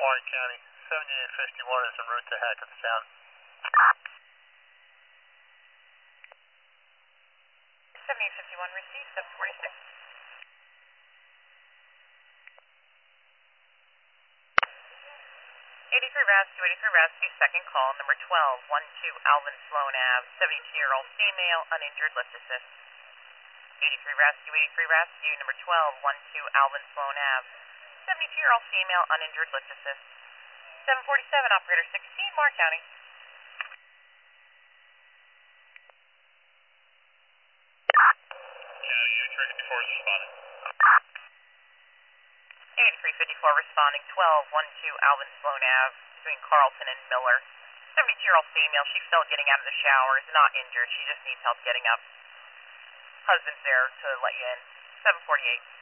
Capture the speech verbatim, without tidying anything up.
Warren County, seventy-eight fifty-one is en route to Hackettstown. seventy-eight fifty-one received, seven forty-six. eighty-three Rescue, eighty-three Rescue, second call, number twelve, one two Alvin Sloan Ave, seventy-two-year-old female, uninjured, lift assist. eighty-three Rescue, eighty-three Rescue, number twelve, one two Alvin Sloan Ave, seventy-two-year-old female, uninjured, lift assist. seven forty-seven, operator sixteen, Mark County. County, eighty-three fifty-four is responding. eighty-three fifty-four responding, twelve, one two Alvin Sloan Ave, between Carlton and Miller. seventy-two-year-old female, she's still getting out of the shower, is not injured, she just needs help getting up. Husband's there to let you in. seven forty-eight.